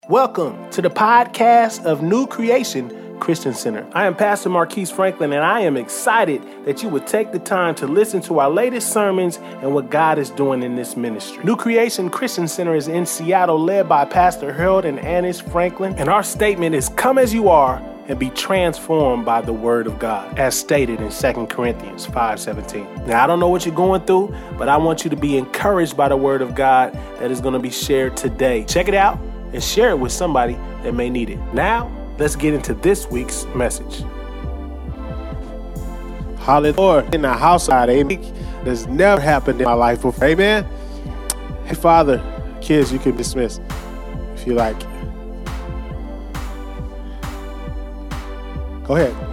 Welcome to the podcast of New Creation Christian Center. I am Pastor Marquise Franklin, and I am excited that you would take the time to listen to our latest sermons and what God is doing in this ministry. New Creation Christian Center is in Seattle, led by Pastor Harold and Annis Franklin, and our statement is, come as you are and be transformed by the word of God, as stated in 2 Corinthians 5:17. Now, I don't know what you're going through, but I want you to be encouraged by the word of God that is going to be shared today. Check it out and share it with somebody that may need it. Now, let's get into this week's message. Hallelujah. In the house, amen. That's never happened in my life before. Amen. Hey, Father, kids, you can dismiss if you like. Go ahead.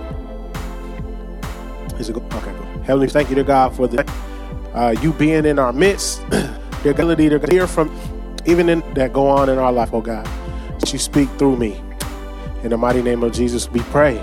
Okay, go. Heavenly, thank you to God for you being in our midst, the ability to hear from even in that go on in our life, oh God. That you speak through me. In the mighty name of Jesus, we pray.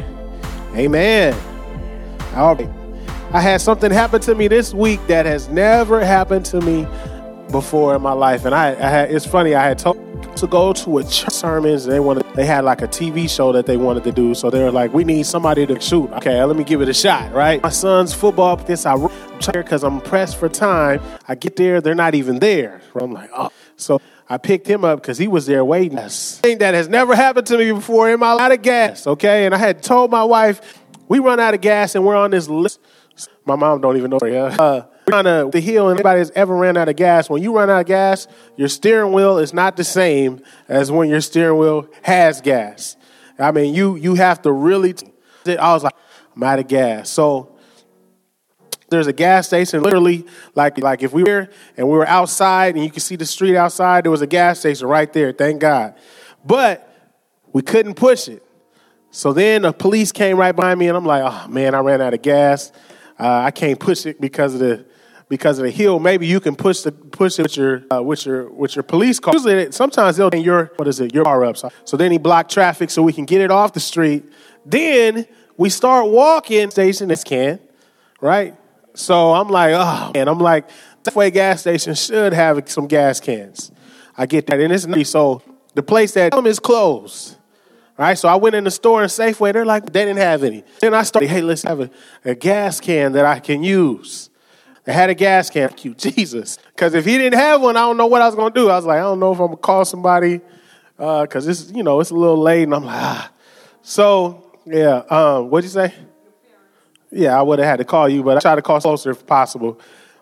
Amen. All right. I had something happen to me this week that has never happened to me before in my life. And it's funny, I had told to go to a church sermons, and they had like a TV show that they wanted to do. So they were like, we need somebody to shoot. Okay, let me give it a shot, right? My son's football, because I'm pressed for time. I get there, they're not even there. I'm like, oh. So I picked him up because he was there waiting. Thing that has never happened to me before in my life. Out of gas, okay? And I had told my wife, we run out of gas and we're on this list. My mom don't even know. We're on the hill, and anybody that's ever ran out of gas, when you run out of gas, your steering wheel is not the same as when your steering wheel has gas. I mean, you have to really. I was like, I'm out of gas. So there's a gas station, literally, like if we were and we were outside and you could see the street outside, there was a gas station right there, thank God. But we couldn't push it. So then the police came right behind me, and I'm like, oh, man, I ran out of gas. I can't push it because of the hill. Maybe you can push it with your police car. Usually, sometimes they'll your car up. So then he blocked traffic so we can get it off the street. Then we start walking station. This can, right? So I'm like, oh, man. I'm like, Safeway gas station should have some gas cans. I get that. And it's not. So the place that is closed. Right. So I went in the store in Safeway. They're like, they didn't have any. Then I started, hey, let's have a gas can that I can use. They had a gas can. Thank you, Jesus. Because if he didn't have one, I don't know what I was going to do. I was like, I don't know if I'm going to call somebody because it's a little late. And I'm like, So, yeah. What'd you say? Yeah, I would have had to call you, but I try to call closer if possible.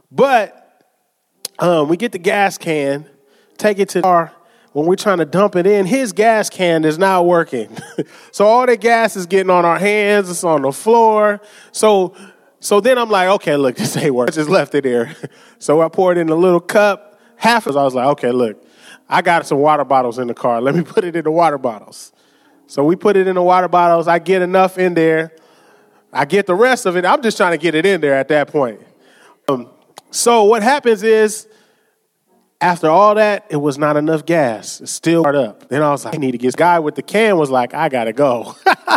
But we get the gas can, take it to the car. When we're trying to dump it in, his gas can is not working. So all the gas is getting on our hands. It's on the floor. So then I'm like, okay, look, this ain't working. I just left it there. So I poured in a little cup. Half of it, I was like, okay, look, I got some water bottles in the car. Let me put it in the water bottles. So we put it in the water bottles. I get enough in there. I get the rest of it. I'm just trying to get it in there at that point. So what happens is, after all that, it was not enough gas. It's still hard up. Then I was like, I need to get this guy with the can was like, I got to go.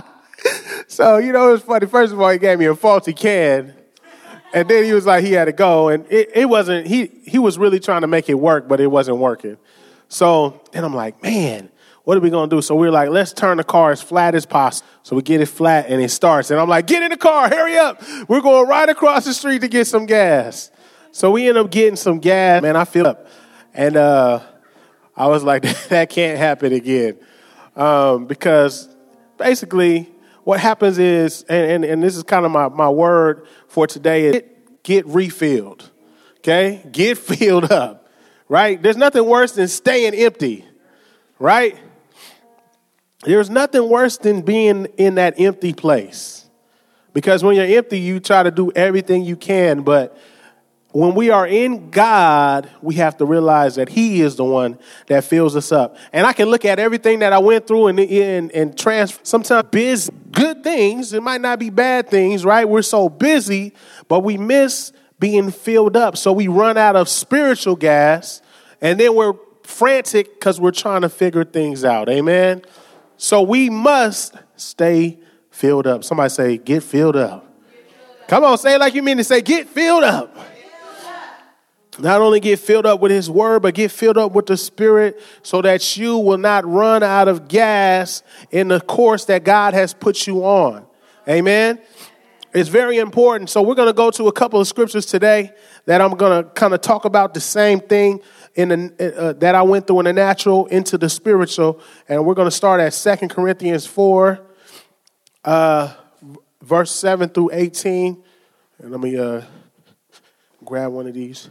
So, it was funny. First of all, he gave me a faulty can. And then he was like, he had to go. And it wasn't, he was really trying to make it work, but it wasn't working. So then I'm like, man, what are we going to do? So we're like, let's turn the car as flat as possible. So we get it flat and it starts. And I'm like, get in the car, hurry up. We're going right across the street to get some gas. So we end up getting some gas. Man, I feel up. And I was like, that can't happen again. Because basically what happens is, and this is kind of my word for today, is get refilled. Okay? Get filled up. Right? There's nothing worse than staying empty. Right? There's nothing worse than being in that empty place. Because when you're empty, you try to do everything you can, but when we are in God, we have to realize that he is the one that fills us up. And I can look at everything that I went through and transfer. Sometimes busy, good things, it might not be bad things, right? We're so busy, but we miss being filled up. So we run out of spiritual gas, and then we're frantic because we're trying to figure things out. Amen? So we must stay filled up. Somebody say, get filled up. Come on, say it like you mean to say, get filled up. Not only get filled up with his word, but get filled up with the Spirit so that you will not run out of gas in the course that God has put you on. Amen. It's very important. So we're going to go to a couple of scriptures today that I'm going to kind of talk about the same thing that I went through in the natural into the spiritual. And we're going to start at 2 Corinthians 4, verse 7 through 18. And let me grab one of these.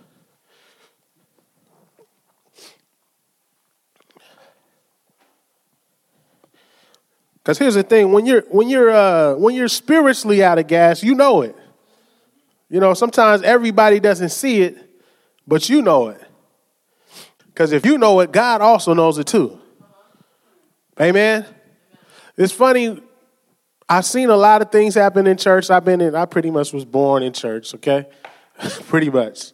Because here's the thing: when you're spiritually out of gas, you know it. You know, sometimes everybody doesn't see it, but you know it. Because if you know it, God also knows it too. Amen. It's funny. I've seen a lot of things happen in church. I pretty much was born in church. Okay, pretty much.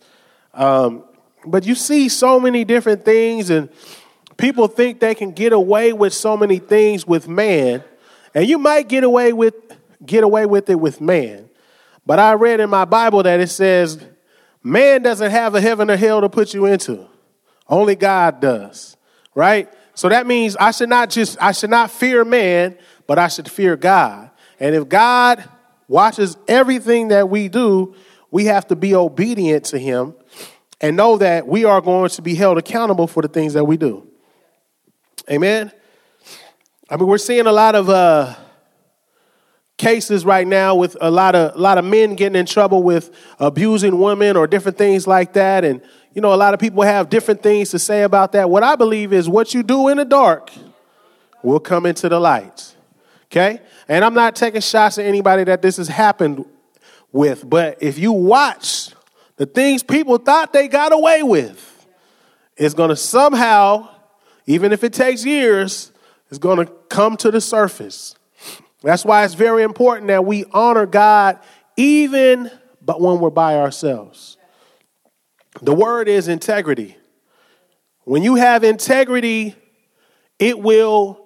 But you see so many different things, and people think they can get away with so many things with man, and you might get away with it with man. But I read in my Bible that it says man doesn't have a heaven or hell to put you into. Only God does, right? So that means I should not fear man, but I should fear God. And if God watches everything that we do, we have to be obedient to him and know that we are going to be held accountable for the things that we do. Amen. I mean, we're seeing a lot of cases right now with a lot of men getting in trouble with abusing women or different things like that. And, you know, a lot of people have different things to say about that. What I believe is what you do in the dark will come into the light. Okay. And I'm not taking shots at anybody that this has happened with. But if you watch the things people thought they got away with, it's going to somehow, even if it takes years, it's going to come to the surface. That's why it's very important that we honor God but when we're by ourselves. The word is integrity. When you have integrity, it will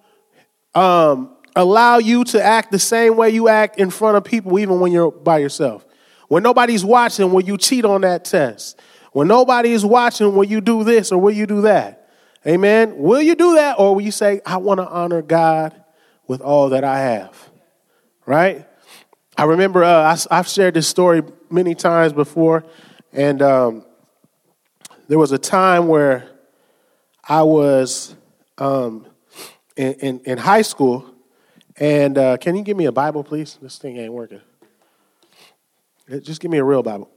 allow you to act the same way you act in front of people, even when you're by yourself. When nobody's watching, will you cheat on that test? When nobody is watching, will you do this or will you do that? Amen. Will you do that, or will you say, I want to honor God with all that I have? Right? I remember I've shared this story many times before, and there was a time where I was in high school, and can you give me a Bible, please? This thing ain't working. Just give me a real Bible.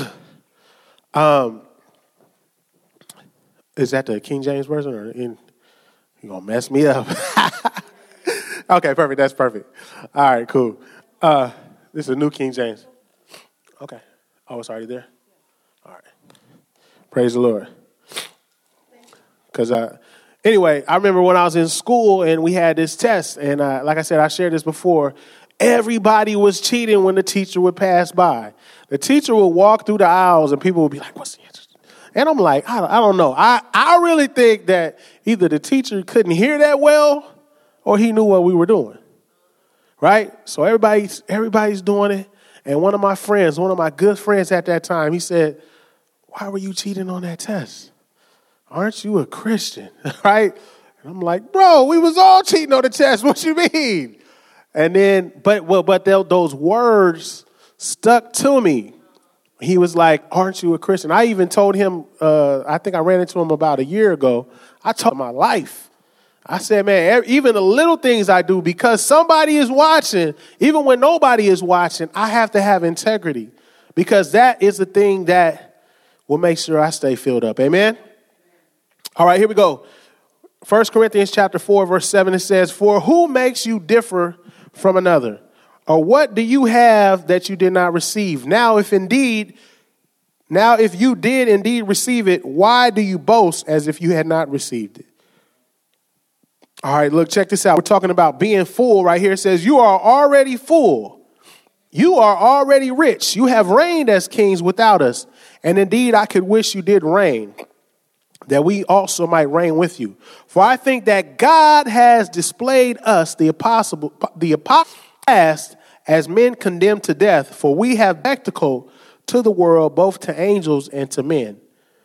Is that the King James Version, or you're going to mess me up? Okay, perfect. That's perfect. All right, cool. This is a New King James. Okay. Oh, it's already there? All right. Praise the Lord. Because, anyway, I remember when I was in school and we had this test, and like I said, I shared this before. Everybody was cheating when the teacher would pass by. The teacher would walk through the aisles and people would be like, what's the answer? And I'm like, I don't know. I really think that either the teacher couldn't hear that well or he knew what we were doing. Right? So everybody's doing it. And one of my good friends at that time, he said, why were you cheating on that test? Aren't you a Christian? Right? And I'm like, bro, we was all cheating on the test. What you mean? And then, but those words stuck to me. He was like, aren't you a Christian? I even told him, I think I ran into him about a year ago. I told him my life. I said, man, even the little things I do, because somebody is watching, even when nobody is watching, I have to have integrity, because that is the thing that will make sure I stay filled up. Amen? All right, here we go. 1 Corinthians chapter 4, verse 7, it says, for who makes you differ from another? Or what do you have that you did not receive? Now, if you did indeed receive it, why do you boast as if you had not received it? All right, look, check this out. We're talking about being full right here. It says, you are already full. You are already rich. You have reigned as kings without us. And indeed, I could wish you did reign, that we also might reign with you. For I think that God has displayed us, the apostle as men condemned to death, for we have spectacle to the world, both to angels and to men.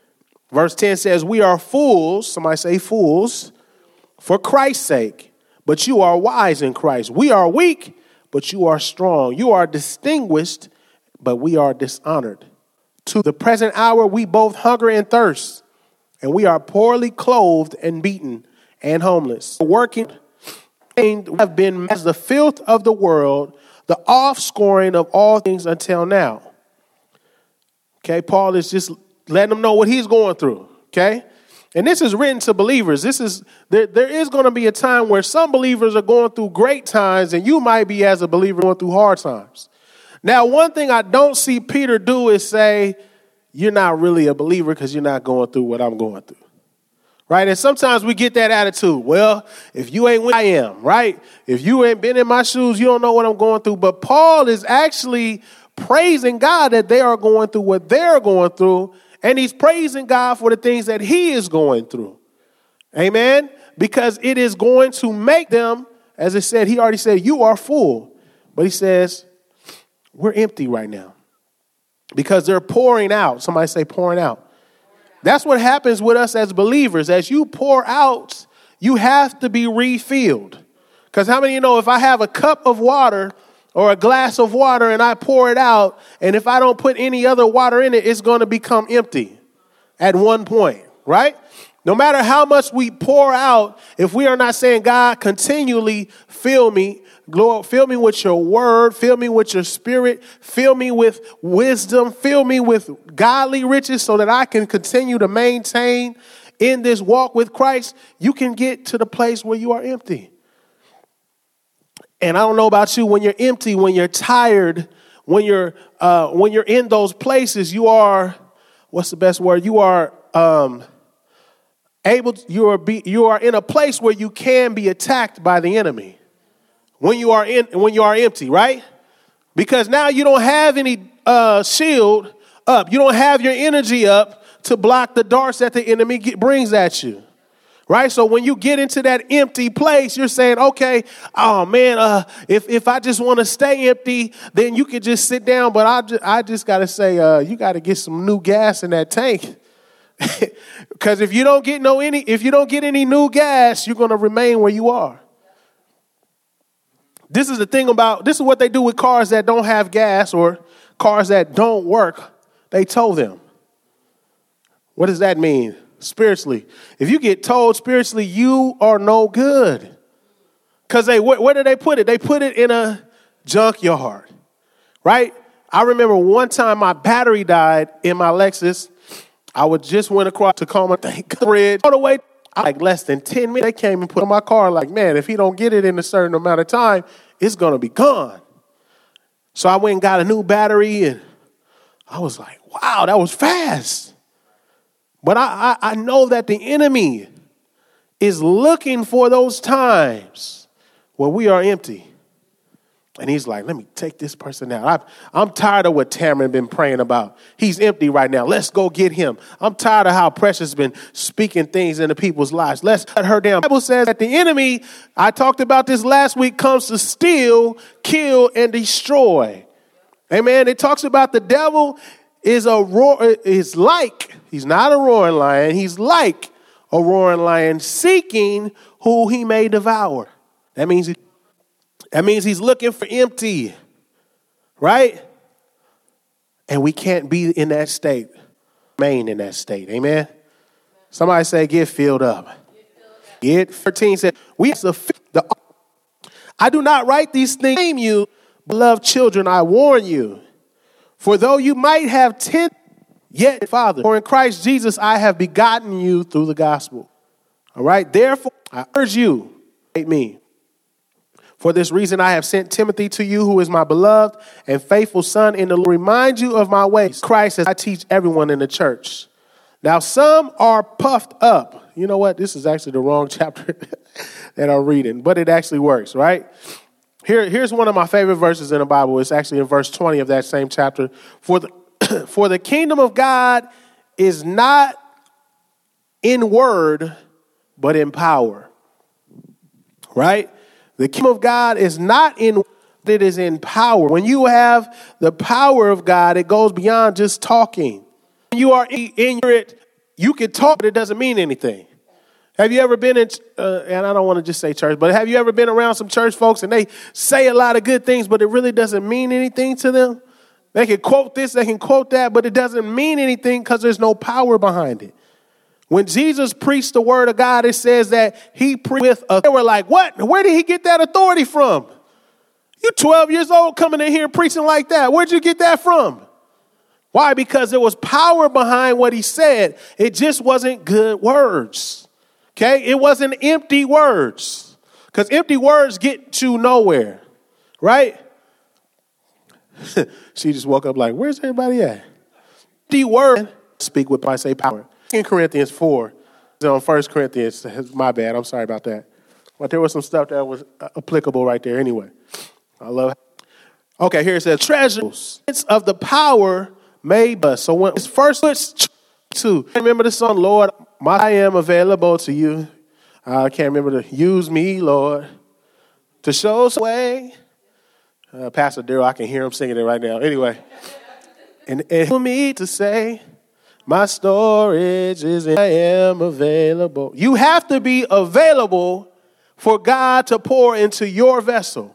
Verse 10 says, we are fools, somebody say fools, for Christ's sake, but you are wise in Christ. We are weak, but you are strong. You are distinguished, but we are dishonored. To the present hour, we both hunger and thirst, and we are poorly clothed and beaten and homeless. Working have been as the filth of the world, the offscoring of all things until now. Okay, Paul is just letting them know what he's going through. Okay, and this is written to believers. There is going to be a time where some believers are going through great times, and you might be, as a believer, going through hard times. Now, one thing I don't see Peter do is say, you're not really a believer because you're not going through what I'm going through. Right? And sometimes we get that attitude. Well, if you ain't with I am, right? If you ain't been in my shoes, you don't know what I'm going through. But Paul is actually praising God that they are going through what they're going through. And he's praising God for the things that he is going through. Amen? Because it is going to make them, as it said, he already said, you are full. But he says, we're empty right now. Because they're pouring out. Somebody say pouring out. That's what happens with us as believers. As you pour out, you have to be refilled. Because how many of you know if I have a cup of water or a glass of water and I pour it out, and if I don't put any other water in it, it's going to become empty at one point, right? No matter how much we pour out, if we are not saying, God, continually fill me, Lord, fill me with your word, fill me with your spirit, fill me with wisdom, fill me with godly riches so that I can continue to maintain in this walk with Christ, you can get to the place where you are empty. And I don't know about you, when you're empty, when you're tired, when you're in those places, you are, what's the best word? You are you are in a place where you can be attacked by the enemy. When you are empty, right? Because now you don't have any shield up. You don't have your energy up to block the darts that the enemy brings at you. Right? So when you get into that empty place, you're saying, okay, oh man, if I just want to stay empty, then you can just sit down. But I just got to say, you got to get some new gas in that tank. Because if you don't get any new gas, you're going to remain where you are. This is what they do with cars that don't have gas or cars that don't work. They tow them. What does that mean spiritually? If you get towed spiritually, you are no good. Because where do they put it? They put it in a junkyard, right? I remember one time my battery died in my Lexus. I just went across Tacoma Bridge all the way. Like less than 10 minutes, they came and put in my car like, man, if he don't get it in a certain amount of time, it's going to be gone. So I went and got a new battery, and I was like, wow, that was fast. But I know that the enemy is looking for those times where we are empty. And he's like, let me take this person out. I'm tired of what Tamron been praying about. He's empty right now. Let's go get him. I'm tired of how Precious been speaking things into people's lives. Let's cut her down. The Bible says that the enemy, I talked about this last week, comes to steal, kill, and destroy. Amen. It talks about the devil is he's not a roaring lion. He's like a roaring lion seeking who he may devour. That means he's looking for empty, right? And we can't be in that state, remain in that state. Amen. Somebody say, get filled up. Get 13 said, I do not write these things to you, beloved children, I warn you. For though you might have 10, yet Father, for in Christ Jesus I have begotten you through the gospel. All right. Therefore, I urge you, hate me. For this reason, I have sent Timothy to you, who is my beloved and faithful son in the Lord. Remind you of my ways. Christ, as I teach everyone in the church. Now, some are puffed up. You know what? This is actually the wrong chapter that I'm reading, but it actually works, right? Here's one of my favorite verses in the Bible. It's actually in verse 20 of that same chapter. For the kingdom of God is not in word, but in power, right? The kingdom of God is not in, it is in power. When you have the power of God, it goes beyond just talking. When you are in it, you can talk, but it doesn't mean anything. Have you ever been in, and I don't want to just say church, but have you ever been around some church folks and they say a lot of good things, but it really doesn't mean anything to them? They can quote this, they can quote that, but it doesn't mean anything because there's no power behind it. When Jesus preached the word of God, it says that he preached with authority. They were like, what? Where did he get that authority from? You're 12 years old coming in here preaching like that. Where'd you get that from? Why? Because there was power behind what he said. It just wasn't good words. Okay? It wasn't empty words. Because empty words get you nowhere. Right? She just woke up like, where's everybody at? Empty word. Speak with, I say, power. In Corinthians 4, on 1 Corinthians, my bad, I'm sorry about that. But there was some stuff that was applicable right there anyway. I love it. Okay, here it says, treasures of the power made us. So when it's first to remember the song, Lord, I am available to you. I can't remember to use me, Lord, to show us the way. Pastor Daryl, I can hear him singing it right now. Anyway, and for me to say, my storage is I am available. You have to be available for God to pour into your vessel.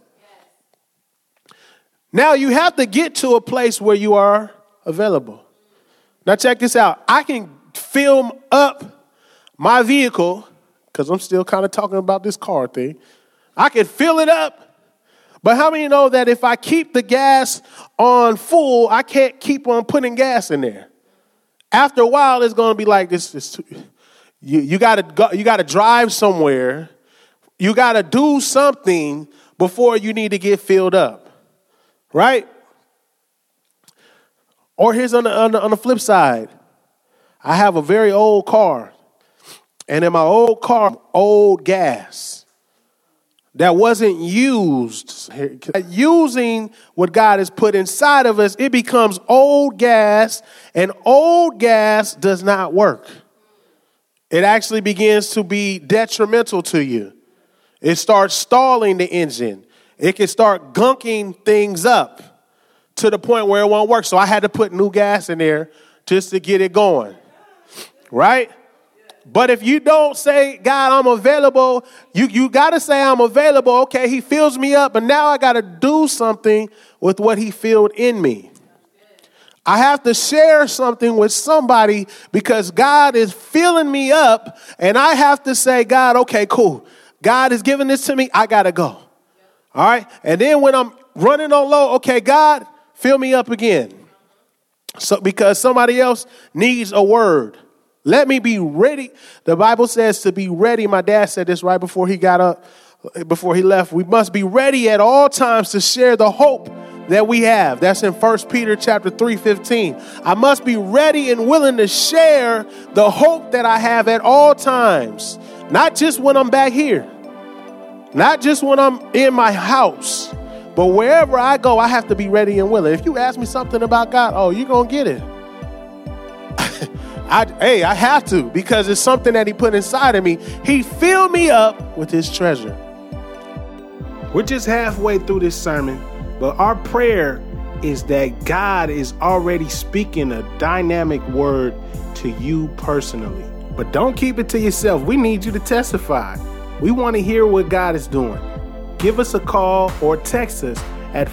Now you have to get to a place where you are available. Now check this out. I can film up my vehicle, because I'm still kind of talking about this car thing. I can fill it up. But how many know that if I keep the gas on full, I can't keep on putting gas in there? After a while, it's going to be like this. You got to go. You got to drive somewhere. You got to do something before you need to get filled up, right? Or here's on the flip side. I have a very old car, and in my old car, old gas that wasn't used. Using what God has put inside of us, it becomes old gas, and old gas does not work. It actually begins to be detrimental to you. It starts stalling the engine. It can start gunking things up to the point where it won't work. So I had to put new gas in there just to get it going, right? But if you don't say, God, I'm available, you got to say I'm available. Okay, he fills me up, but now I got to do something with what he filled in me. I have to share something with somebody because God is filling me up, and I have to say, God, okay, cool. God is giving this to me. I got to go. All right. And then when I'm running on low, okay, God, fill me up again. So because somebody else needs a word. Let me be ready. The Bible says to be ready. My dad said this right before he got up, before he left. We must be ready at all times to share the hope that we have. That's in 1 Peter chapter 3:15. I must be ready and willing to share the hope that I have at all times. Not just when I'm back here. Not just when I'm in my house. But wherever I go, I have to be ready and willing. If you ask me something about God, oh, you're going to get it. I have to, because it's something that he put inside of me. He filled me up with his treasure. We're just halfway through this sermon, but our prayer is that God is already speaking a dynamic word to you personally. But don't keep it to yourself. We need you to testify. We want to hear what God is doing. Give us a call or text us at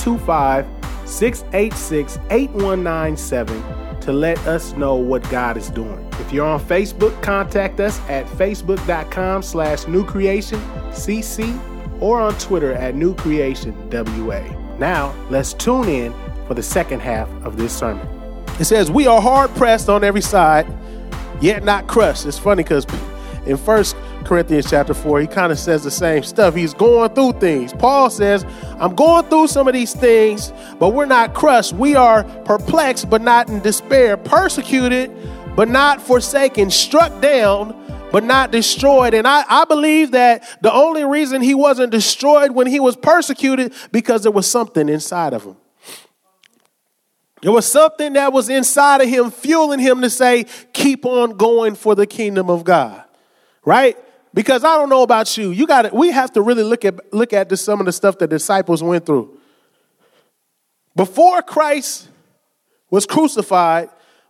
425-686-8197 to let us know what God is doing. If you're on Facebook, contact us at facebook.com/newcreationcc or on Twitter at newcreationwa. Now, let's tune in for the second half of this sermon. It says, we are hard pressed on every side, yet not crushed. It's funny because in 1 Corinthians chapter 4, he kind of says the same stuff. He's going through things. Paul says, I'm going through some of these things, but we're not crushed. We are perplexed, but not in despair, persecuted, but not forsaken, struck down, but not destroyed. And I believe that the only reason he wasn't destroyed when he was persecuted, because there was something inside of him. There was something that was inside of him, fueling him to say, keep on going for the kingdom of God. Right? Because I don't know about you. We have to really look at some of the stuff that the disciples went through. Before Christ was crucified,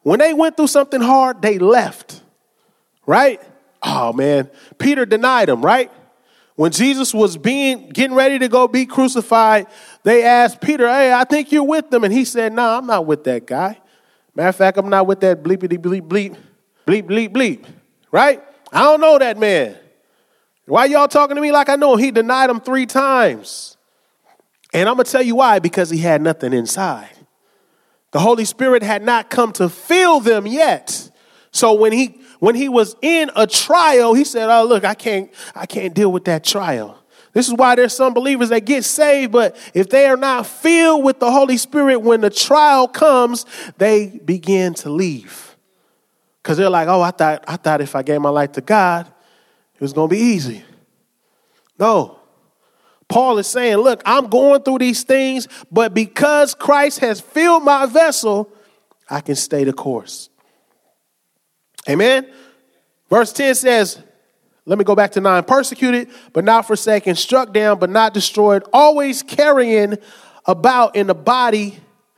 When they went through something hard, they left, right? Oh, man. Peter denied him, right? When Jesus was getting ready to go be crucified, they asked Peter, hey, I think you're with them. And he said, no, I'm not with that guy. Matter of fact, I'm not with that bleepity bleep, bleep, bleep, bleep, bleep, right? I don't know that man. Why y'all talking to me like I know him? He denied him 3 times. And I'm going to tell you why, because he had nothing inside. The Holy Spirit had not come to fill them yet. So when he was in a trial, he said, oh, look, I can't deal with that trial. This is why there's some believers that get saved, but if they are not filled with the Holy Spirit, when the trial comes, they begin to leave. Because they're like, oh, I thought if I gave my life to God, it was going to be easy. No. Paul is saying, look, I'm going through these things, but because Christ has filled my vessel, I can stay the course. Amen. Verse 10 says, let me go back to 9. Persecuted, but not forsaken, struck down, but not destroyed, always carrying about in the body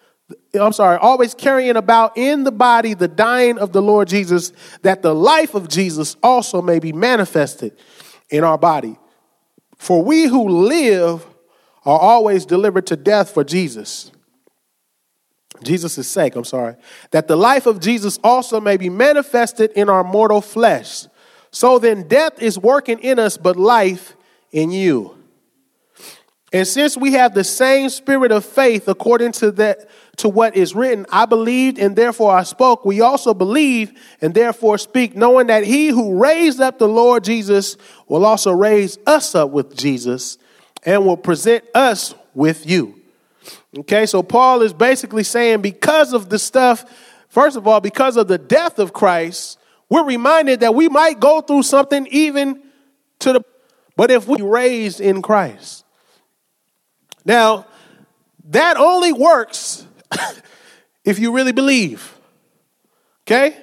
the dying of the Lord Jesus, that the life of Jesus also may be manifested in our body. For we who live are always delivered to death for Jesus' sake, that the life of Jesus also may be manifested in our mortal flesh. So then death is working in us, but life in you. And since we have the same spirit of faith, according to what is written, I believed and therefore I spoke. We also believe and therefore speak, knowing that he who raised up the Lord Jesus will also raise us up with Jesus and will present us with you. Okay, so Paul is basically saying because of the stuff, first of all, because of the death of Christ, we're reminded that we might go through something but if we raised in Christ. Now, that only works if you really believe. Okay?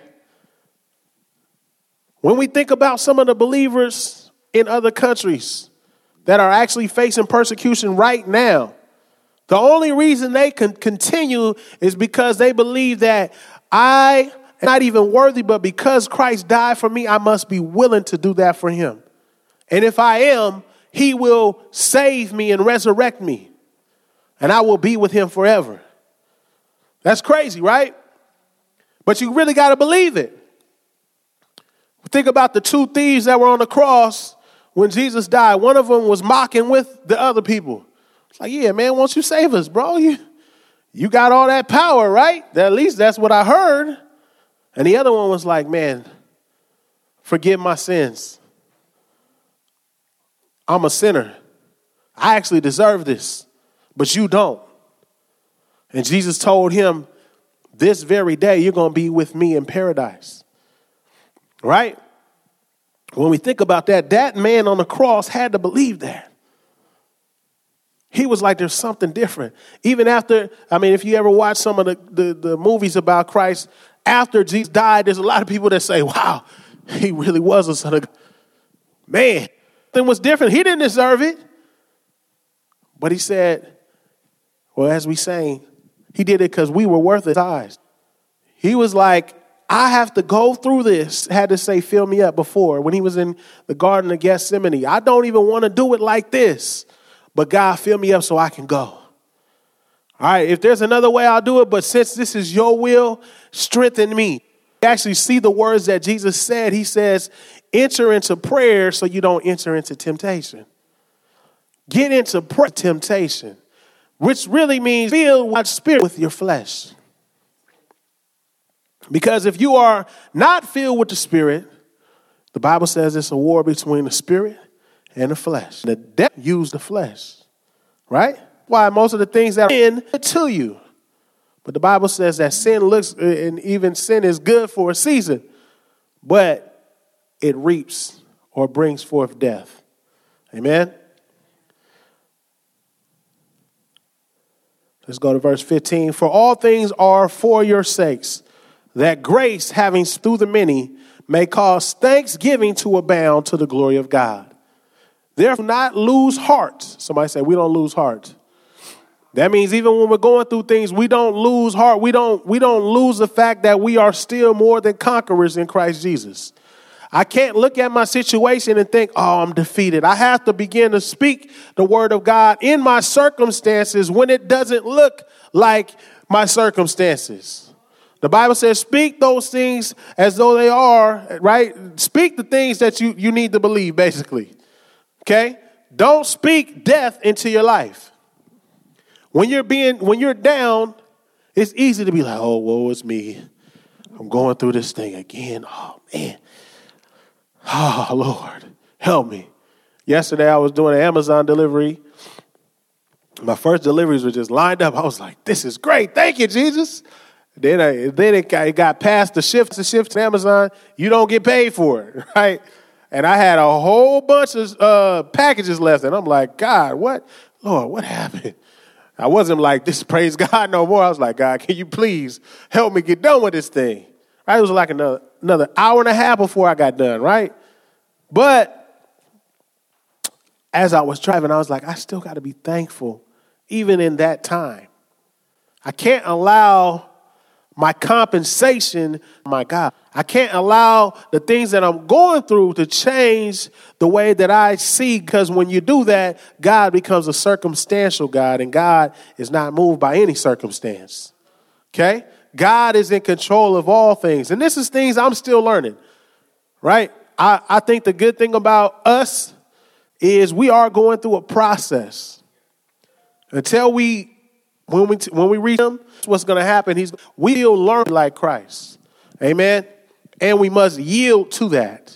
When we think about some of the believers in other countries that are actually facing persecution right now, the only reason they can continue is because they believe that I am not even worthy, but because Christ died for me, I must be willing to do that for him. And if I am, he will save me and resurrect me, and I will be with him forever. That's crazy, right? But you really got to believe it. Think about the 2 thieves that were on the cross when Jesus died. One of them was mocking with the other people. It's like, yeah, man, won't you save us, bro? You got all that power, right? At least that's what I heard. And the other one was like, man, forgive my sins. I'm a sinner. I actually deserve this, but you don't. And Jesus told him, this very day, you're going to be with me in paradise. Right? When we think about that, that man on the cross had to believe that. He was like, there's something different. Even after, if you ever watch some of the movies about Christ, after Jesus died, there's a lot of people that say, wow, he really was a son of God. Man, something was different. He didn't deserve it. But he said, well, as we sang, he did it because we were worth his eyes. He was like, I have to go through this. Had to say, fill me up before. When he was in the Garden of Gethsemane, I don't even want to do it like this. But God, fill me up so I can go. All right, if there's another way, I'll do it. But since this is your will, strengthen me. You actually see the words that Jesus said. He says, enter into prayer so you don't enter into temptation. Get into temptation, which really means fill God's spirit with your flesh. Because if you are not filled with the Spirit, the Bible says it's a war between the Spirit and the flesh. The devil used the flesh, right? Why most of the things that are in to you. But the Bible says that sin looks, and even sin is good for a season, but it reaps or brings forth death. Amen. Let's go to verse 15. For all things are for your sakes, that grace, having through the many, may cause thanksgiving to abound to the glory of God. Therefore, not lose heart. Somebody say, we don't lose heart. That means even when we're going through things, we don't lose heart. We don't lose the fact that we are still more than conquerors in Christ Jesus. I can't look at my situation and think, oh, I'm defeated. I have to begin to speak the word of God in my circumstances when it doesn't look like my circumstances. The Bible says, speak those things as though they are, right? Speak the things that you need to believe, basically. Okay? Don't speak death into your life. When you're down, it's easy to be like, oh, woe is me. I'm going through this thing again. Oh, man. Oh, Lord, help me. Yesterday, I was doing an Amazon delivery. My first deliveries were just lined up. I was like, this is great. Thank you, Jesus. Then it got past the shift to Amazon. You don't get paid for it, right? And I had a whole bunch of packages left. And I'm like, God, what? Lord, what happened? I wasn't like, this praise God no more. I was like, God, can you please help me get done with this thing? Right? It was like another hour and a half before I got done, right? But as I was driving, I was like, I still got to be thankful even in that time. I can't allow my compensation, my God, I can't allow the things that I'm going through to change the way that I see, because when you do that, God becomes a circumstantial God, and God is not moved by any circumstance. Okay? God is in control of all things. And this is things I'm still learning, right? I think the good thing about us is we are going through a process. Until when we reach him, what's going to happen? We will learn like Christ. Amen. And we must yield to that.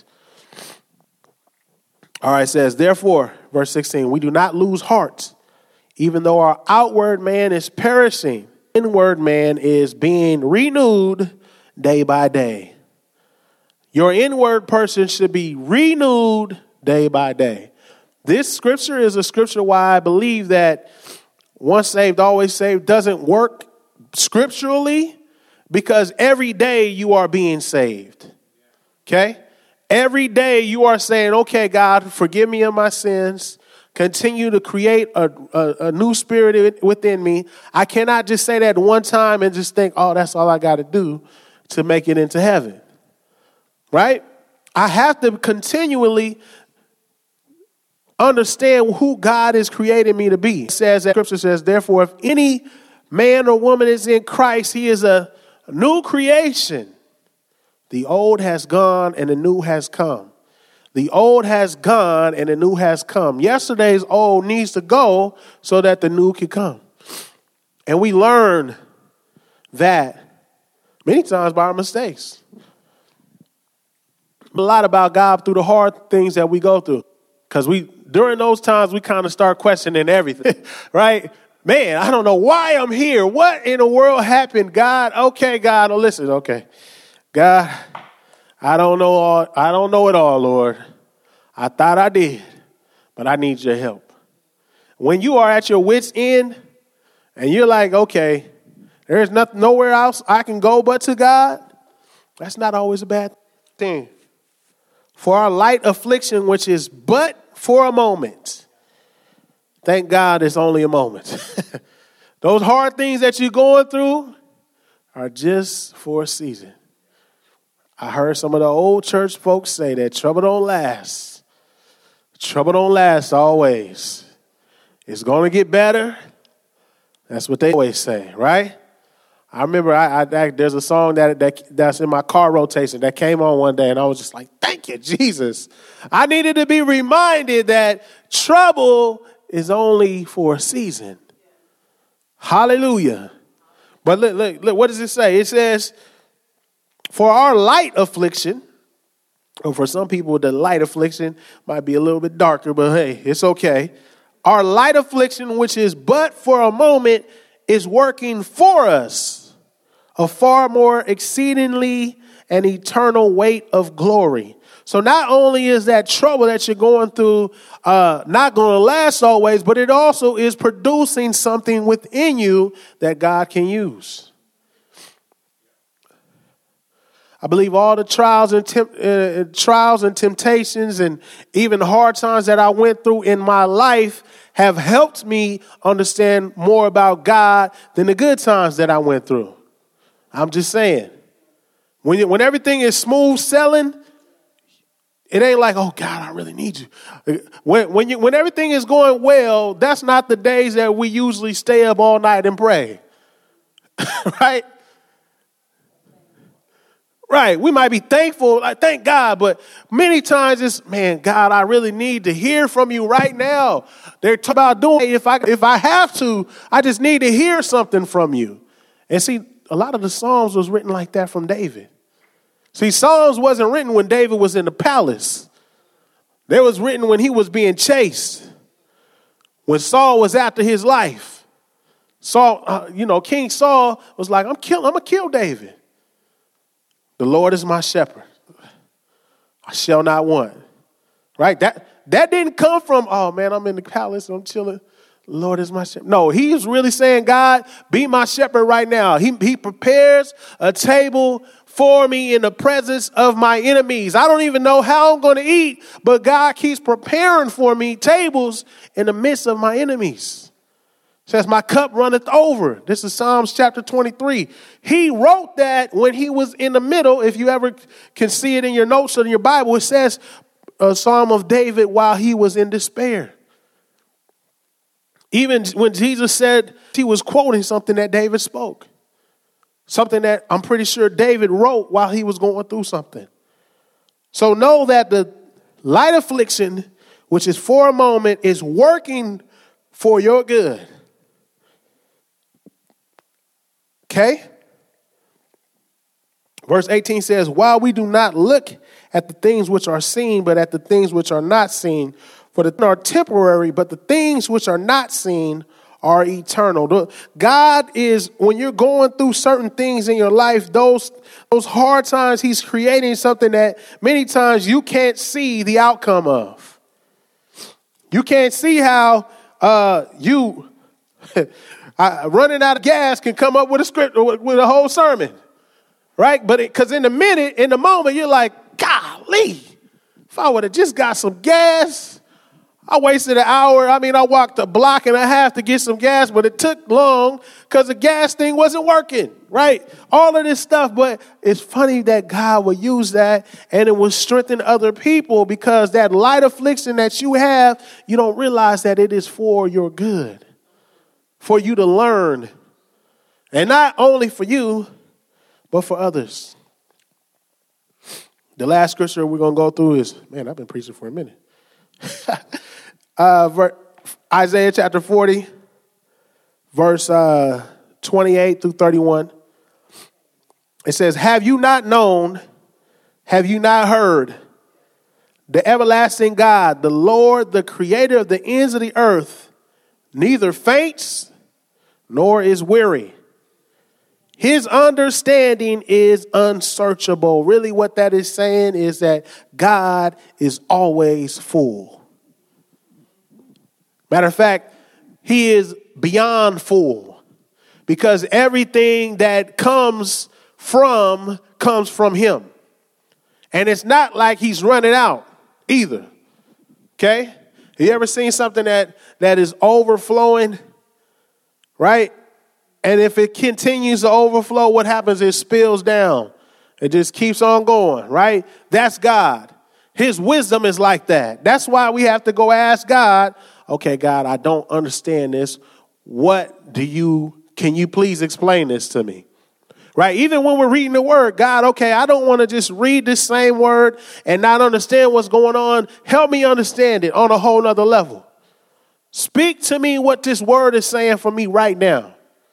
All right, it says, therefore, verse 16, we do not lose heart, even though our outward man is perishing. Inward man is being renewed day by day. Your inward person should be renewed day by day. This scripture is a scripture why I believe that once saved, always saved doesn't work scripturally, because every day you are being saved. Okay? Every day you are saying, okay, God, forgive me of my sins. Continue to create a new spirit within me. I cannot just say that one time and just think, oh, that's all I got to do to make it into heaven. Right? I have to continually understand who God is creating me to be. It says, that scripture says, therefore, if any man or woman is in Christ, he is a new creation. The old has gone and the new has come. The old has gone and the new has come. Yesterday's old needs to go so that the new can come. And we learn that many times by our mistakes. A lot about God through the hard things that we go through. Because during those times, we kind of start questioning everything, right? Man, I don't know why I'm here. What in the world happened, God? Okay, God, listen, okay. God, I don't know it all, Lord. I thought I did, but I need your help. When you are at your wit's end and you're like, okay, there's nowhere else I can go but to God, that's not always a bad thing. For our light affliction, which is but for a moment, thank God it's only a moment. Those hard things that you're going through are just for a season. I heard some of the old church folks say that trouble don't last. Trouble don't last always. It's going to get better. That's what they always say, right? I remember there's a song that's in my car rotation that came on one day, and I was just like, thank you, Jesus. I needed to be reminded that trouble is only for a season. Hallelujah. But look, what does it say? It says, for our light affliction, or for some people, the light affliction might be a little bit darker, but hey, it's okay. Our light affliction, which is but for a moment, is working for us a far more exceedingly and eternal weight of glory. So not only is that trouble that you're going through not going to last always, but it also is producing something within you that God can use. I believe all the trials and temptations and even the hard times that I went through in my life have helped me understand more about God than the good times that I went through. I'm just saying. When everything is smooth sailing, it ain't like, oh, God, I really need you. When everything is going well, that's not the days that we usually stay up all night and pray. Right? Right. We might be thankful, like, thank God, but many times it's, man, God, I really need to hear from you right now. They're talking about doing it. If I have to, I just need to hear something from you. And see, a lot of the Psalms was written like that from David. See, Psalms wasn't written when David was in the palace. They was written when he was being chased, when Saul was after his life. Saul, King Saul was like, I'm going to kill David. The Lord is my shepherd. I shall not want. Right? That didn't come from, oh, man, I'm in the palace. I'm chilling. The Lord is my shepherd. No, he's really saying, God, be my shepherd right now. He prepares a table for me in the presence of my enemies. I don't even know how I'm going to eat, but God keeps preparing for me tables in the midst of my enemies. Says, my cup runneth over. This is Psalms chapter 23. He wrote that when he was in the middle. If you ever can see it in your notes or in your Bible, it says a Psalm of David while he was in despair. Even when Jesus said, he was quoting something that David spoke. Something that I'm pretty sure David wrote while he was going through something. So know that the light affliction, which is for a moment, is working for your good. Okay? Verse 18 says, while we do not look at the things which are seen, but at the things which are not seen, for the things are temporary, but the things which are not seen are eternal. God is, when you're going through certain things in your life, those hard times, he's creating something that many times you can't see the outcome of. You can't see how running out of gas can come up with a script with a whole sermon, right? But because in the moment, you're like, golly, if I would have just got some gas, I wasted an hour. I walked a block and a half to get some gas, but it took long because the gas thing wasn't working, right? All of this stuff, but it's funny that God will use that and it will strengthen other people because that light affliction that you have, you don't realize that it is for your good. For you to learn, and not only for you, but for others. The last scripture we're going to go through is, man, I've been preaching for a minute. Isaiah chapter 40, verse 28 through 31. It says, have you not known, have you not heard, the everlasting God, the Lord, the creator of the ends of the earth, neither faints nor is weary. His understanding is unsearchable. Really what that is saying is that God is always full. Matter of fact, he is beyond full because everything that comes from him. And it's not like he's running out either. Okay? You ever seen something that is overflowing, right? And if it continues to overflow, what happens? It spills down. It just keeps on going, right? That's God. His wisdom is like that. That's why we have to go ask God, okay, God, I don't understand this. Can you please explain this to me? Right? Even when we're reading the word, God, okay, I don't want to just read this same word and not understand what's going on. Help me understand it on a whole nother level. Speak to me what this word is saying for me right now.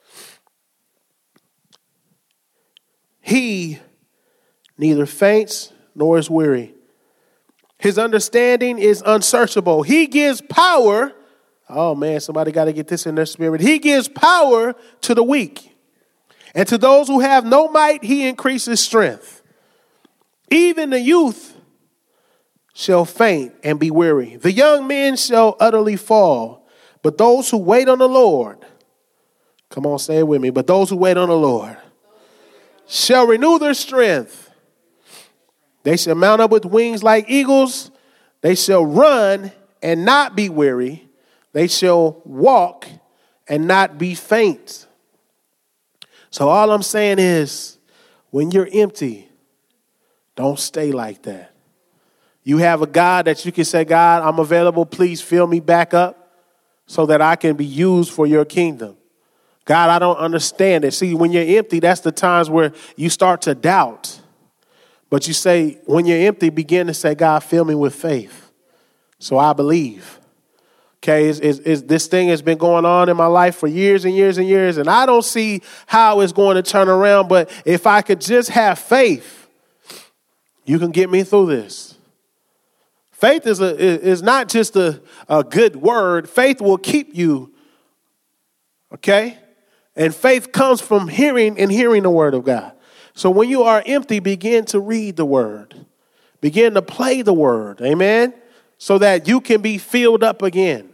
He neither faints nor is weary. His understanding is unsearchable. He gives power. Oh man, somebody got to get this in their spirit. He gives power to the weak. And to those who have no might, he increases strength. Even the youth shall faint and be weary. The young men shall utterly fall. But those who wait on the Lord, come on, say it with me. But those who wait on the Lord shall renew their strength. They shall mount up with wings like eagles. They shall run and not be weary. They shall walk and not be faint. So all I'm saying is, when you're empty, don't stay like that. You have a God that you can say, God, I'm available. Please fill me back up so that I can be used for your kingdom. God, I don't understand it. See, when you're empty, that's the times where you start to doubt. But you say, when you're empty, begin to say, God, fill me with faith. So I believe. Okay, this thing has been going on in my life for years and years and years, and I don't see how it's going to turn around. But if I could just have faith, you can get me through this. Faith is not just a good word. Faith will keep you, okay? And faith comes from hearing and hearing the word of God. So when you are empty, begin to read the word. Begin to play the word, amen? So that you can be filled up again.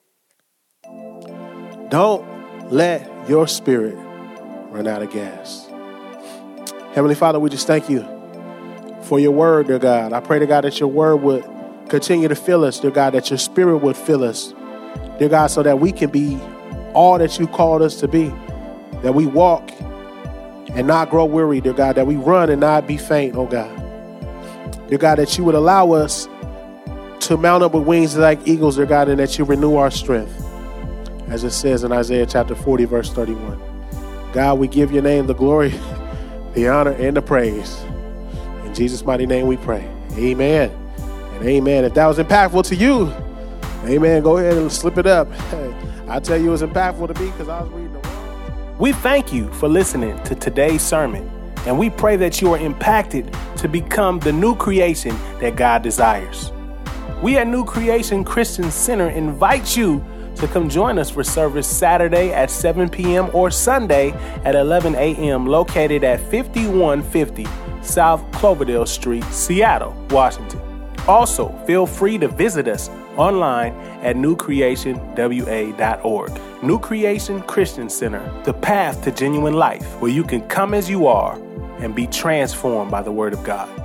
Don't let your spirit run out of gas. Heavenly Father, we just thank you for your word, dear God. I pray, dear God, that your word would continue to fill us, dear God, that your spirit would fill us, dear God, so that we can be all that you called us to be, that we walk and not grow weary, dear God, that we run and not be faint, oh God. Dear God, that you would allow us to mount up with wings like eagles, dear God, and that you renew our strength, as it says in Isaiah chapter 40, verse 31. God, we give your name the glory, the honor, and the praise. In Jesus' mighty name we pray. Amen and amen. If that was impactful to you, amen, go ahead and slip it up. I tell you it was impactful to me because I was reading the word. We thank you for listening to today's sermon, and we pray that you are impacted to become the new creation that God desires. We at New Creation Christian Center invite you to come join us for service Saturday at 7 p.m. or Sunday at 11 a.m. located at 5150 South Cloverdale Street, Seattle, Washington. Also, feel free to visit us online at newcreationwa.org. New Creation Christian Center, the path to genuine life, where you can come as you are and be transformed by the Word of God.